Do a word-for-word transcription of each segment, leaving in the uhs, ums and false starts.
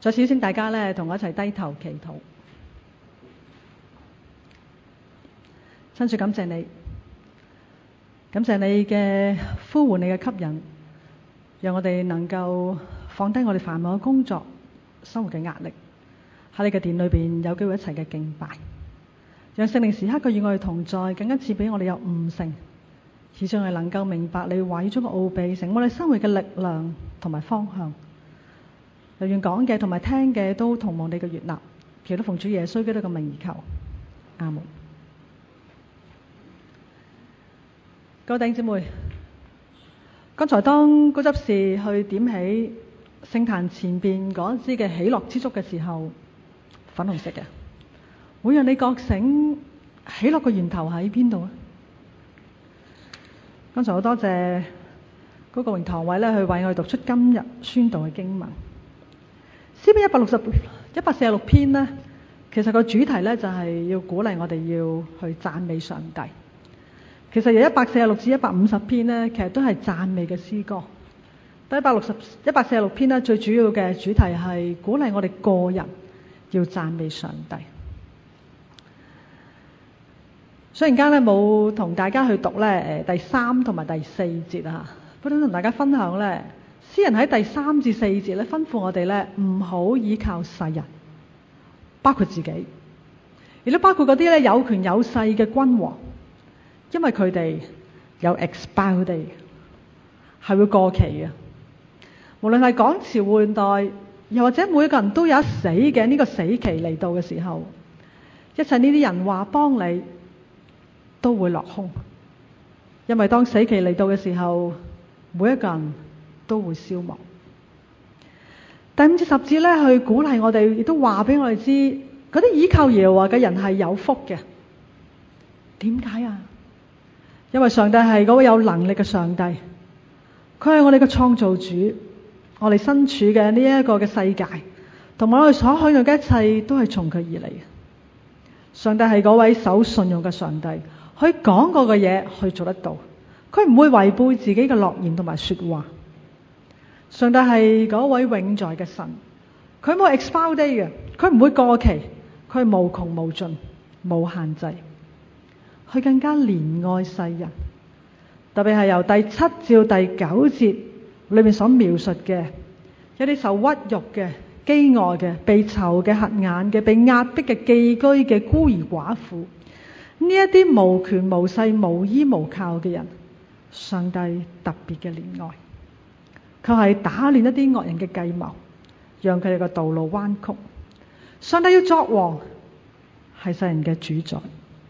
再次邀請大家咧，同我一齊低頭祈禱。親主，感謝你，感謝你嘅呼喚，你嘅吸引，讓我哋能夠放低我哋繁忙嘅工作、生活嘅壓力，喺你嘅殿裏邊有機會一齊嘅敬拜，讓聖靈時刻嘅與我哋同在，更加賜俾我哋有悟性，以致我哋能夠明白你話語中嘅奧秘，成為我哋生活嘅力量同埋方向。又願講嘅同埋聽嘅都同望你嘅悅納，祈禱奉主耶穌基督嘅名而求，阿門。各位弟兄姊妹，剛才當高執事去點起聖壇前邊嗰支嘅喜樂之燭嘅時候，粉紅色嘅，會讓你覺醒喜樂嘅源頭喺邊度啊？剛才好多謝嗰個榮堂委咧，去為我哋讀出今日宣道嘅經文。詩篇一百六十一百四十六篇呢，其實個主題呢，就係要鼓勵我哋要去讚美上帝。其實由一百四十六至一百五十篇呢，其實都係讚美嘅詩歌。第一百六十一百四十六篇呢，最主要嘅主題係鼓勵我哋個人要讚美上帝。雖然間呢冇同大家去讀呢誒第三同埋第四節啊，不過同大家分享呢。詩人喺第三至四節咧，吩咐我哋咧唔好依靠世人，包括自己，亦都包括嗰啲咧有權有勢嘅君王，因為佢哋有 expire date，係會過期嘅。無論係趕朝換代，又或者每一個人都有一死嘅呢個死期嚟到嘅時候，一切呢啲人話幫你都會落空，因為當死期嚟到嘅時候，每一個人都會消亡。第五至十節咧，去鼓勵我哋，亦都話俾我哋知，嗰啲倚靠耶和華嘅人係有福嘅。點解啊？因為上帝係嗰位有能力嘅上帝，佢係我哋嘅創造主，我哋身處嘅呢一個嘅世界，同埋我哋所享有嘅一切都係從佢而嚟嘅。上帝係嗰位守信用嘅上帝，佢講過嘅嘢佢做得到，佢唔會違背自己嘅諾言同埋說話。上帝係嗰位永在嘅神，佢冇 expire date 嘅，佢唔會過期，佢係無窮無盡、冇限制，佢更加憐愛世人。特別係由第七至第九節裏面所描述嘅，有啲受屈辱嘅、飢餓嘅、被囚嘅、瞎眼嘅、被壓迫嘅、寄居嘅、孤兒寡婦，呢一啲無權無勢、無依無靠嘅人，上帝特別嘅憐愛。佢係打亂一啲惡人嘅計謀，讓佢哋嘅道路彎曲。上帝要作王，係世人嘅主宰。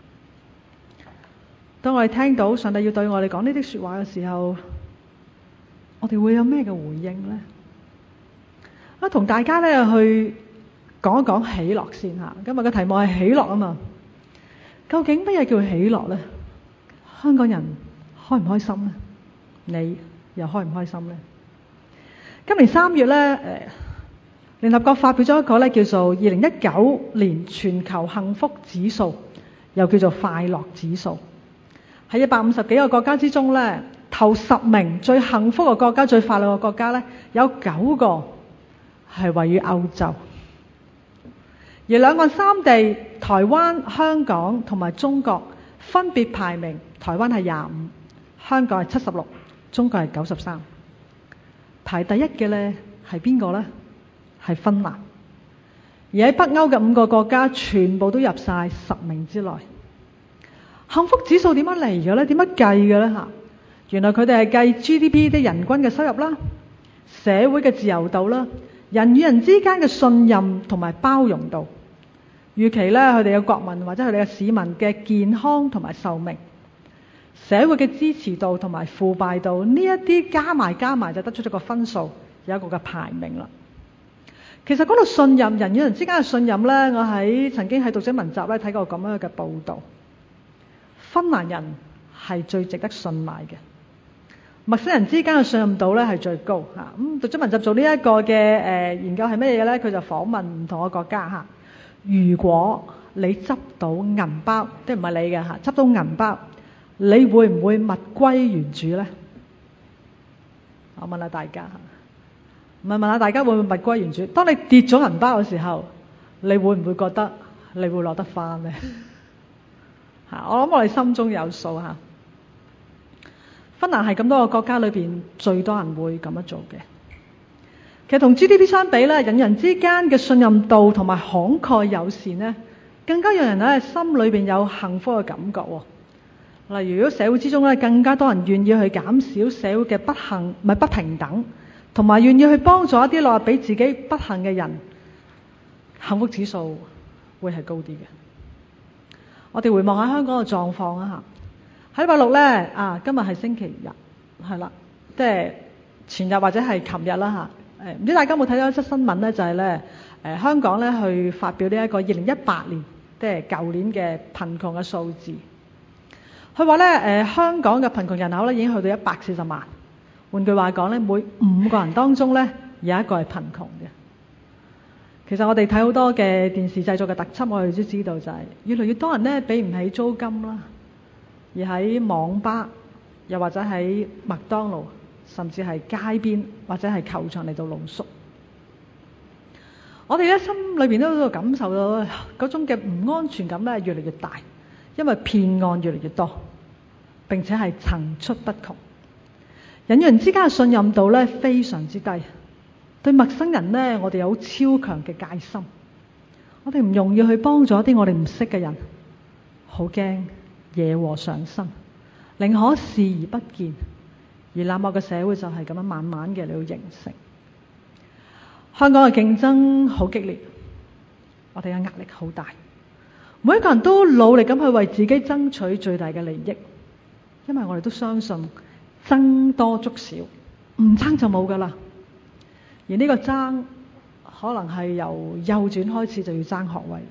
當我哋聽到上帝要對我哋講呢啲說話嘅時候，我哋會有咩嘅回應呢？我同大家咧去講一講喜樂先吓。今日嘅題目係喜樂啊嘛。究竟乜嘢叫喜樂呢？香港人開唔開心呢？你又開唔開心呢？今年三月咧，誒，聯合國發表咗一個咧叫做二零一九年全球幸福指數，又叫做快樂指數。喺一百五十幾個國家之中咧，頭十名最幸福嘅國家、最快樂嘅國家咧，有九個係位於歐洲。而兩岸三地，台灣、香港同埋中國分別排名，台灣係廿五，香港係七十六，中國係九十三。排第一嘅呢係邊個呢？係芬蘭。而喺北歐嘅五個國家，全部都入晒十名之內。幸福指數點樣嚟嘅呢？點樣計嘅呢？吓，原來佢哋係計 G D P 啲人均嘅收入啦，社會嘅自由度啦，人與人之間嘅信任同埋包容度，預期呢，佢哋嘅國民或者佢哋嘅市民嘅健康同埋壽命，社會嘅支持度同埋腐敗度，呢一啲加埋加埋就得出咗個分數，有一個嘅排名啦。其實講到信任，人與人之間嘅信任呢，我喺曾經喺讀者文集咧睇過咁樣嘅報導。芬蘭人係最值得信賴嘅，陌生人之間嘅信任度咧係最高嚇。咁讀者文集做呢一個嘅誒研究係咩嘢咧？佢就訪問唔同嘅國家嚇。如果你執到銀包，即係唔係你嘅嚇，執到銀包，你會唔會物歸原主咧？我問下大家嚇， 唔係問下大家會唔會物歸原主？當你跌咗銀包嘅時候，你會唔會覺得你會攞得返呢？嚇！我諗我哋心中有數嚇。芬蘭係咁多個國家裏邊最多人會咁樣做嘅。其實同 G D P 相比咧，人與人之間嘅信任度同埋慷慨友善呢，更加讓人喺心裏邊有幸福嘅感覺喎。例如，如果社會之中咧，更加多人願意去減少社會嘅不幸，唔係不平等，同埋願意去幫助一啲落俾自己不幸嘅人，幸福指數會係高啲嘅。我哋回望下香港嘅狀況啊嚇，喺禮拜六咧啊，今日係星期日，係啦，即係前日或者係琴日啦嚇。誒唔知大家有冇睇到一則新聞咧？就係咧誒香港咧去發表呢一個二零一八年，即係舊年嘅貧窮嘅數字。佢話咧誒香港嘅貧窮人口咧已經去到一百四十萬。換句話講咧，每五個人當中咧有一個係貧窮嘅。其實我哋睇好多嘅電視製作嘅特輯，我哋都知道就係越嚟越多人咧俾唔起租金啦，而喺網吧又或者喺麥當勞，甚至係街邊或者係球場嚟到露宿。我哋咧心裏邊都感受到嗰種嘅唔安全感咧越嚟越大，因為騙案越嚟越多，並且係層出不窮。人與人之間嘅信任度咧非常之低，對陌生人咧我哋有超強嘅戒心，我哋唔容易去幫助一啲我哋唔識嘅人，好驚惹禍上身，寧可視而不見。而冷漠嘅社會就係咁樣慢慢嘅嚟到形成。香港嘅競爭好激烈，我哋嘅壓力好大，每一個人都努力咁去為自己爭取最大嘅利益，因為我哋都相信爭多足少，唔爭就冇噶啦。而呢個爭可能係由幼轉開始就要爭學位。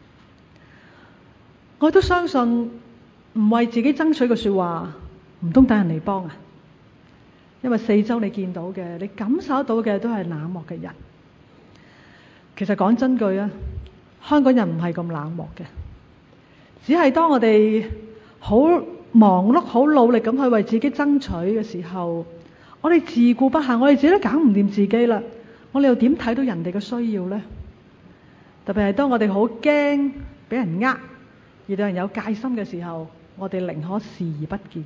我都相信唔為自己爭取嘅說話，唔通等人嚟幫啊？因為四周你見到嘅，你感受到嘅都係冷漠嘅人。其實講真句啊，香港人唔係咁冷漠嘅，只係當我哋好忙碌、好努力咁去為自己爭取嘅時候，我哋自顧不暇，我哋自己都搞唔掂自己啦，我哋又點睇到人哋嘅需要呢？特別係當我哋好驚俾人呃，而對人有戒心嘅時候，我哋寧可視而不見。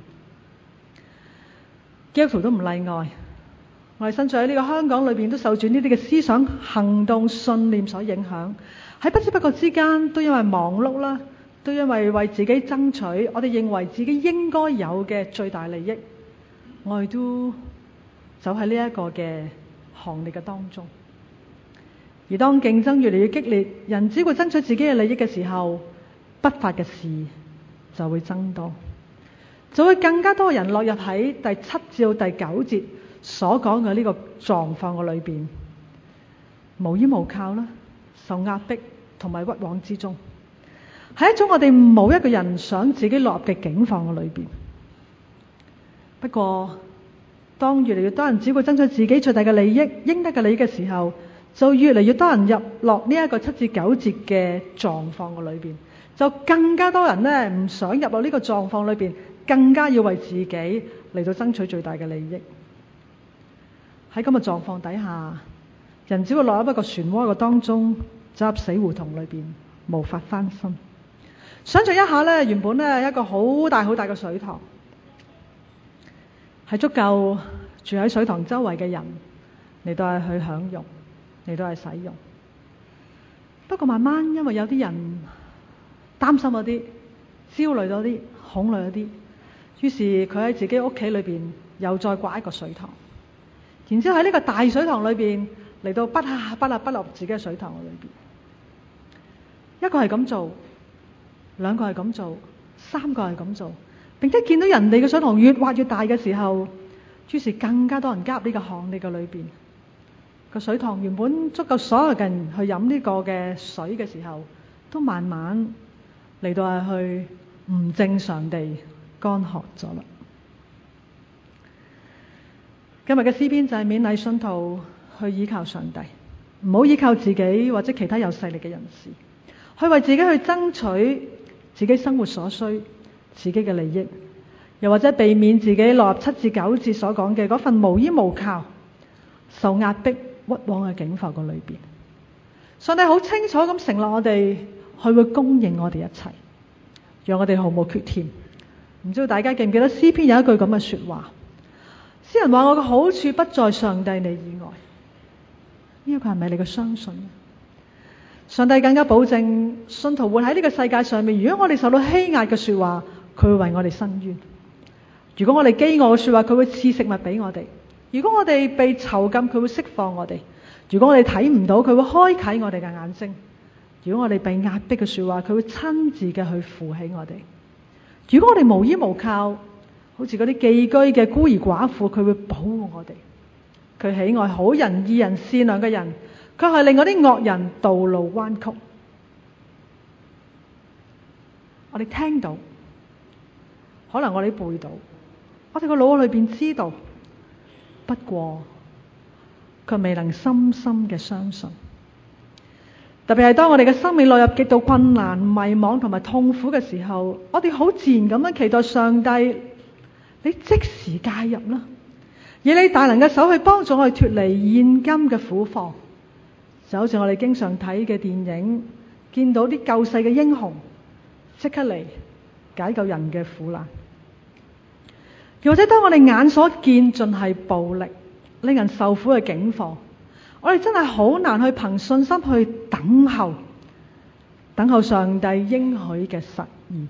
基督徒都唔例外，我哋身處喺呢個香港裏邊，都受住呢啲嘅思想、行動、信念所影響，喺不知不覺之間，都因為忙碌啦，都因為為自己爭取我哋認為自己應該有嘅最大利益，我哋都走喺呢一個嘅行列嘅當中。而當競爭越嚟越激烈，人只會爭取自己嘅利益嘅時候，不法嘅事就會增多，就會更加多人落入喺第七至到第九節所講嘅呢個狀況嘅裏邊，無依無靠啦，受壓迫同埋屈枉之中，係一種我哋冇一個人想自己落入嘅境況嘅裏邊。不過，當越嚟越多人只會爭取自己最大嘅利益、應得嘅利益嘅時候，就越嚟越多人入落呢一個七至九節嘅狀況嘅裏邊，就更加多人呢唔想入落呢個狀況裏邊，更加要為自己嚟到爭取最大嘅利益。喺咁嘅狀況底下，人只會落入一個漩渦嘅當中，走入死胡同裏邊，無法翻身。想象一下呢，原本呢一個好大好大嘅水塘，係足夠住喺水塘周圍嘅人嚟到係去享用，嚟到係使用。不過慢慢因為有啲人擔心嗰啲、焦慮咗啲、恐懼咗啲，於是佢喺自己屋企裏邊又再掛一個水塘，然之後喺呢個大水塘裏邊嚟到不下不下不落自己嘅水塘裏邊。一個係咁做，兩個係咁做，三個係咁做，並且見到人哋嘅水塘越挖越大嘅時候，於是更加多人加入呢個行列嘅裏邊。個水塘原本足夠所有人去飲呢個嘅水嘅時候，都慢慢嚟到係去唔正常地乾涸咗啦。今日嘅詩篇就係勉勵信徒去依靠上帝，唔好依靠自己或者其他有勢力嘅人士，去為自己去爭取自己生活所需、自己嘅利益，又或者避免自己落入七至九節所講嘅嗰份無依無靠、受壓迫屈枉嘅境況個裏邊。上帝好清楚咁承諾我哋，佢會供應我哋一切，讓我哋毫無缺欠。唔知道大家記唔記得詩篇有一句咁嘅說話？詩人話：我嘅好處不在上帝你以外。呢一個係咪你嘅相信？上帝更加保證，信徒活喺呢個世界上面，如果我哋受到欺壓嘅說話，佢會為我哋伸冤；如果我哋飢餓嘅說話，佢會賜食物俾我哋；如果我哋被囚禁，佢會釋放我哋；如果我哋睇唔到，佢會開啟我哋嘅眼睛；如果我哋被壓迫嘅說話，佢會親自嘅去扶起我哋；如果我哋無依無靠，好似嗰啲寄居嘅孤兒寡婦，佢會保護我哋。佢喜愛好人、義人、善良嘅人，卻係令嗰啲惡人道路彎曲。我哋聽到，可能我哋背到，我哋個腦裏邊知道，不過佢未能深深嘅相信。特別係當我哋嘅生命落入極度困難、迷惘同埋痛苦嘅時候，我哋好自然咁樣期待上帝，你即時介入啦，以你大能嘅手去幫助我哋脫離現今嘅苦況。就好似我哋經常睇嘅電影，見到啲救世嘅英雄即刻嚟解救人嘅苦難。又或者當我哋眼所見盡係暴力，令人受苦嘅境況，我哋真係好難去憑信心去等候，等候上帝應許嘅實現。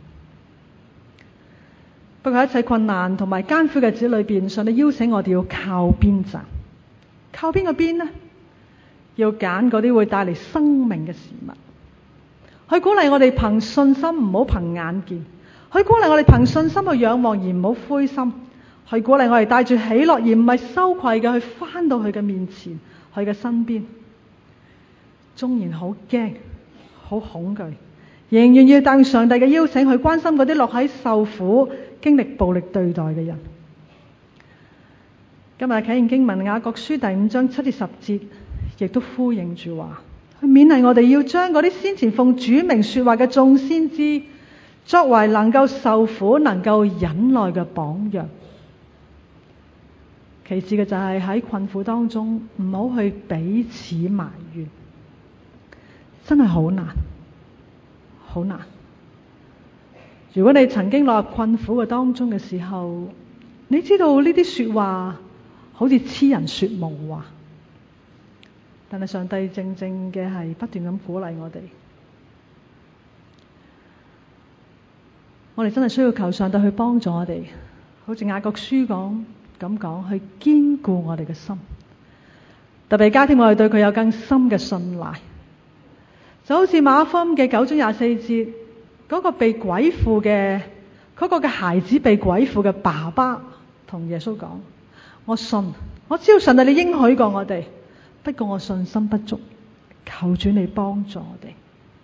不過喺一切困難同埋艱苦嘅日子裏邊，上帝邀請我哋要靠邊站，靠邊個邊呢？要揀嗰啲會帶嚟生命嘅事物，去鼓勵我哋憑信心，唔好憑眼見；去鼓勵我哋憑信心去仰望，而唔好灰心；去鼓勵我哋帶住喜樂，而唔係羞愧嘅去返到佢嘅面前，佢嘅身邊。縱然好驚、好恐懼，仍然要答應上帝嘅邀請，去關心嗰啲落喺受苦、經歷暴力對待嘅人。今日啟應經文雅各書第五章七至十節，亦都呼應住話，去勉勵我哋要將嗰啲先前奉主名說話嘅眾先知，作為能夠受苦、能夠忍耐嘅榜樣。其次嘅就係喺困苦當中，唔好去彼此埋怨，真係好難，好難。如果你曾經落入困苦嘅當中嘅時候，你知道呢啲說話好似痴人說夢話。但係上帝正正嘅係不斷咁鼓勵我哋，我哋真係需要求上帝去幫助我哋，好似雅各書講咁講，去堅固我哋嘅心，特別加添我哋對佢有更深嘅信賴。就好似馬可福音嘅九章廿四節，嗰個被鬼附嘅嗰個嘅孩子被鬼附嘅爸爸同耶穌講：我信，我知道上帝你應許過我哋。不過我信心不足，求主你幫助我哋，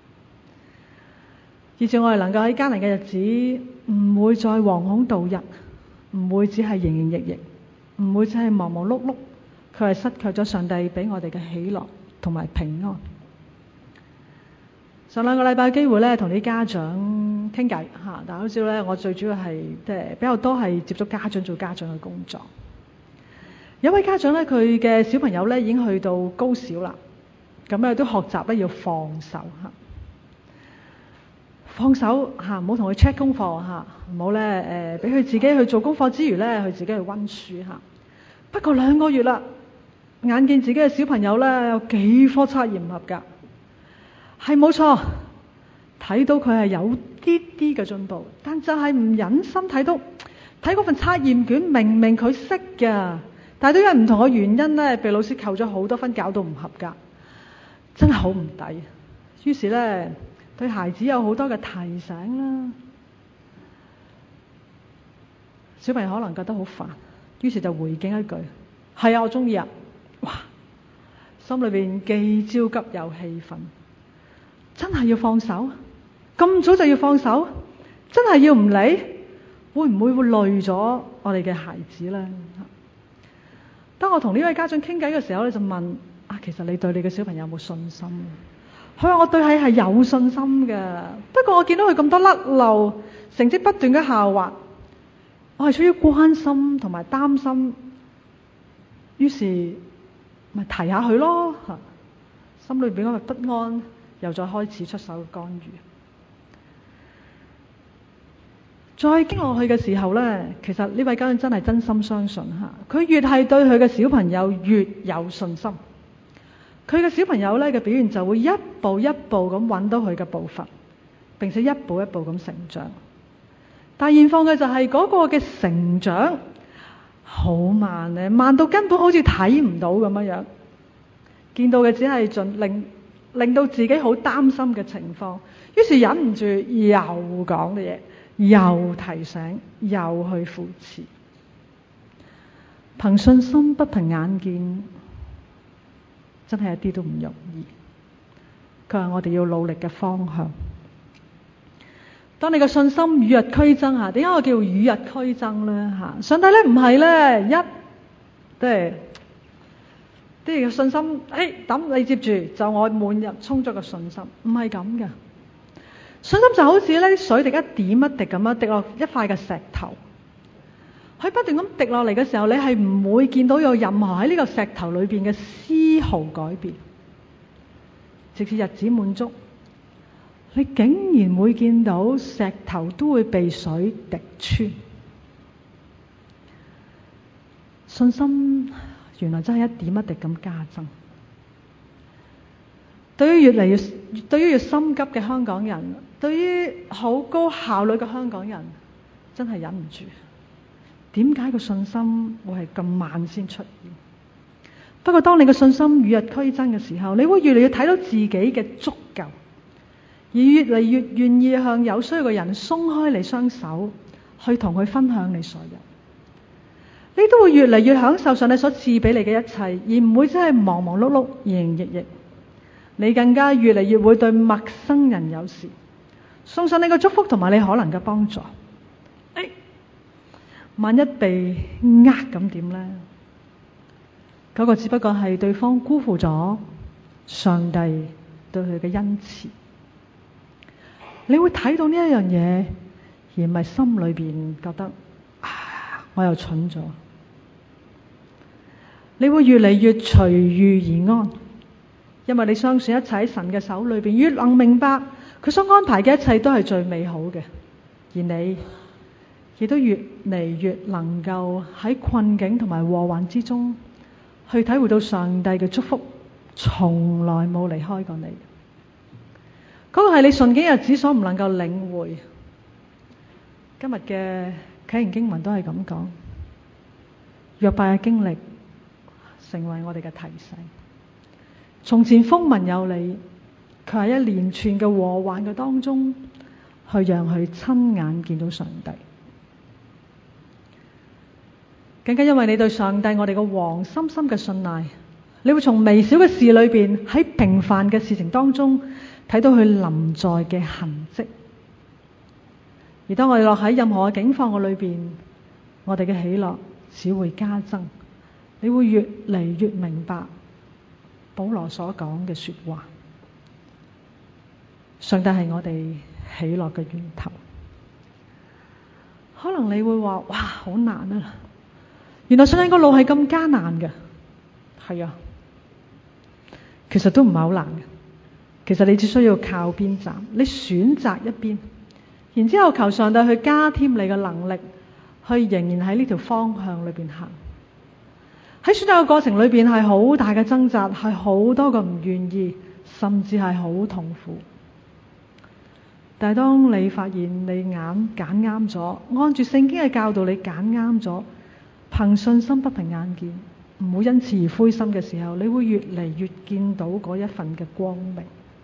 以致我哋能夠喺艱難嘅日子唔會再惶恐度日，唔會只係營營役役，唔會只係忙忙碌碌，佢係失去咗上帝俾我哋嘅喜樂同埋平安。上兩個禮拜嘅機會咧，同啲家長傾偈吓，但係好似咧，我最主要係即係比較多係接觸家長做家長嘅工作。有位家長咧，佢嘅小朋友咧已經去到高小啦，咁咧都學習咧要放手吓，放手吓，唔好同佢 check 功課吓，唔好咧誒俾佢自己去做功課之餘咧，佢自己去溫書吓。不過兩個月啦，眼見自己嘅小朋友咧有幾科測驗唔合格，係冇錯，睇到佢係有啲啲嘅進步，但就係唔忍心睇到睇嗰份測驗卷，明明佢識㗎。但係都因為唔同嘅原因咧，被老師扣咗好多分，搞到唔合格，真係好唔抵。於是咧，對孩子有好多嘅提醒啦。小朋友可能覺得好煩，於是就回敬一句：係啊，我中意啊！哇，心裏邊既焦急又氣憤，真係要放手？咁早就要放手？真係要唔理？會唔會會累咗我哋嘅孩子咧？當我同呢位家長傾偈嘅時候咧，就問啊，其實你對你嘅小朋友有冇信心？佢話我對佢係有信心嘅，不過我見到佢咁多甩漏，成績不斷嘅下滑，我係出於關心同埋擔心，於是咪提下佢咯嚇，心裏邊嗰個不安又再開始出手干預。再經落去嘅時候呢，其實呢位家長真係真心相信嚇，佢越係對佢嘅小朋友越有信心，佢嘅小朋友呢嘅表現就會一步一步咁揾到佢嘅步伐，並且一步一步咁成長。但現況嘅就係嗰個嘅成長好慢咧，慢到根本好似睇唔到咁樣樣，見到嘅只係盡令令到自己好擔心嘅情況，於是忍唔住又講嘅嘢，又提醒，又去扶持。憑信心不憑眼見，真係一啲都唔容易。佢係我哋要努力嘅方向。當你嘅信心與日俱增嚇，點解我叫與日俱增呢？嚇，上帝咧唔係咧一即係啲嘅信心，誒等你接住就我滿日充足嘅信心，唔係咁嘅。信心就好似咧水滴一點一滴咁樣滴落一塊嘅石頭，佢不斷咁滴落嚟嘅時候，你係唔會見到有任何喺呢個石頭裏邊嘅絲毫改變，直至日子滿足。你竟然會見到石頭都會被水滴穿，信心原來真係一點一滴咁加增。對於越嚟越對於越心急嘅香港人，對於好高效率嘅香港人，真係忍唔住。點解個信心會係咁慢先出現？不過當你嘅信心與日俱增嘅時候，你會越嚟越睇到自己嘅足夠，而越嚟越願意向有需要嘅人鬆開你雙手，去同佢分享你所有。你都會越嚟越享受上帝所賜俾你嘅一切，而唔會真係忙忙碌碌、營營役役。你更加越嚟越會對陌生人友善，送上你嘅祝福同埋你可能嘅幫助。哎，萬一被呃咁點呢？嗰個只不過係對方辜負咗上帝對佢嘅恩慈。你會睇到呢一樣嘢，而唔係心裏邊覺得啊，我又蠢咗。你會越嚟越隨遇而安，因為你相信一切喺神嘅手裏邊，越能明白佢所安排嘅一切都係最美好嘅，而你亦都越嚟越能夠喺困境同埋禍患之中去體會到上帝嘅祝福，從來冇離開過你。嗰個係你順境日子所唔能夠領會。今日嘅啟言經文都係咁講，約伯嘅經歷成為我哋嘅提醒。從前風聞有你，佢喺一連串嘅禍患嘅當中，去讓佢親眼見到上帝。更加因為你對上帝我哋嘅王深深嘅信賴，你會從微小嘅事裏邊，喺平凡嘅事情當中睇到佢臨在嘅痕跡。而當我哋落喺任何嘅境況嘅裏邊，我哋嘅喜樂只會加增。你會越嚟越明白保羅所講嘅說話，上帝係我哋喜樂嘅源頭。可能你會話：哇，好難啊！原來信仰個路係咁艱難嘅。係啊，其實都唔係好難嘅。其實你只需要靠邊站，你選擇一邊，然之後求上帝去加添你嘅能力，去仍然喺呢條方向裏邊行。喺選擇嘅過程裏邊係好大嘅掙扎，係好多個唔願意，甚至係好痛苦。但係當你發現你眼揀啱咗，按住聖經嘅教導你揀啱咗，憑信心不憑眼見，唔好因此而灰心嘅時候，你會越嚟越見到嗰一份嘅光明。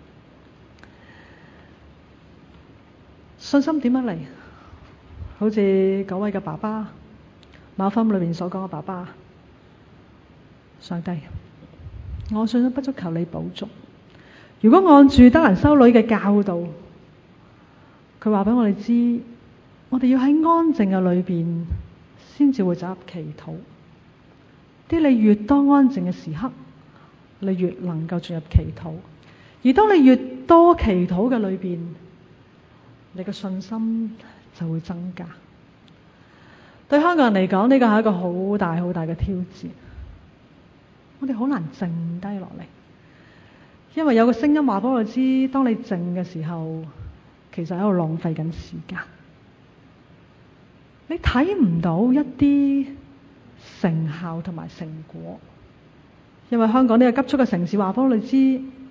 信心點樣嚟？好似嗰位嘅爸爸，馬可福音裏面所講嘅爸爸，上帝，我信心不足，求你補足。如果按住德蘭修女嘅教導，佢話俾我哋知，我哋要喺安靜嘅裏邊先至會走入祈禱。啲你越多安靜嘅時刻，你越能夠進入祈禱。而當你越多祈禱嘅裏邊，你嘅信心就會增加。對香港人嚟講，呢個係一個好大好大嘅挑戰。 我哋好難靜低落嚟，因為有個聲音話俾我知，當你靜嘅時候，其實喺度浪費緊時間。你睇唔到一啲成效同埋成果，因為香港呢個急速嘅城市話俾我哋知，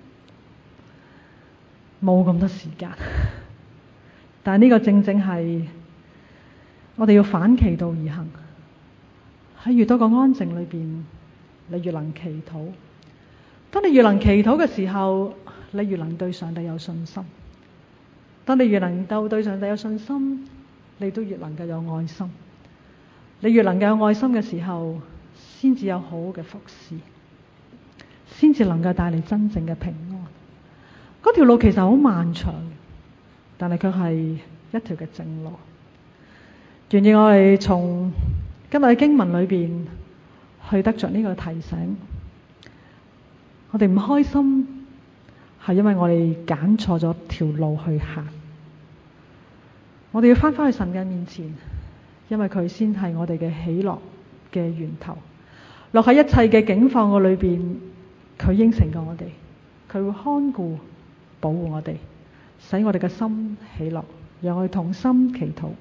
冇咁多時間。但係呢個正正係我哋要反其道而行，喺越多個安靜裏邊，你越能祈禱。當你越能祈禱嘅時候，你越能對上帝有信心。當你越能夠對上帝有信心，你都越能夠有愛心。你越能夠有愛心嘅時候，先至有好嘅服侍，先至能夠帶嚟真正嘅平安。嗰條路其實好漫長，但係卻係一條嘅正路。願意我哋從今日嘅經文裏邊去得着呢個提醒。我哋唔開心係因為我哋揀錯咗條路去行。我哋要翻返去神嘅面前，因為佢先係我哋嘅喜樂嘅源頭。落喺一切嘅境況嘅裏邊，佢應承過我哋，佢會看顧保護我哋，使我哋嘅心喜樂。讓我哋同心祈禱。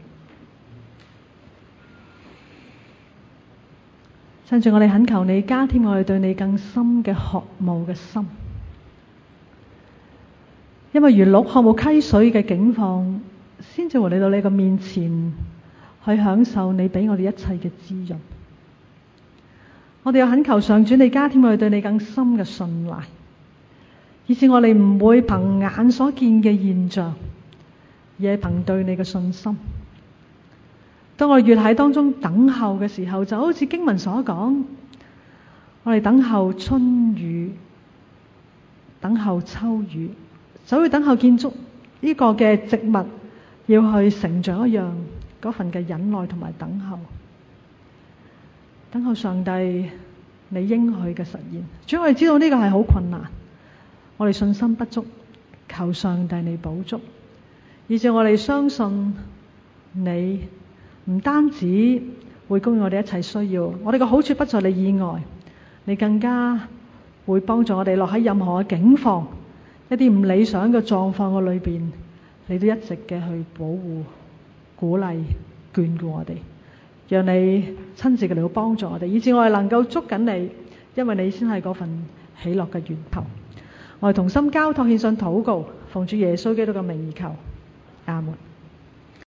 趁住我哋懇求你加添我哋對你更深嘅渴慕嘅心，因為如鹿渴慕溪水嘅境況，先至會嚟到你嘅面前去享受你俾我哋一切嘅滋潤。我哋又懇求上主你加添我哋對你更深嘅信賴，以致我哋唔會憑眼所見嘅現象，而係憑對你嘅信心。當我哋越喺當中等候嘅時候，就好似經文所講，我哋等候春雨，等候秋雨，就會等候建築呢個嘅植物要去成長一樣，嗰份嘅忍耐同埋等候，等候上帝你應許嘅實現。主要我哋知道呢個係好困難，我哋信心不足，求上帝你補足，以致我哋相信你唔單止會供應我哋一切需要，我哋嘅好處不在你以外，你更加會幫助我哋落喺任何嘅境況，一啲唔理想嘅狀況嘅裏邊，你都一直嘅去保護、鼓勵、眷顧我哋，讓你親自嘅嚟到幫助我哋，以致我哋能夠捉緊你，因為你先係嗰份喜樂嘅源頭。我哋同心交託獻上禱告，奉主耶穌基督嘅名而求，阿門。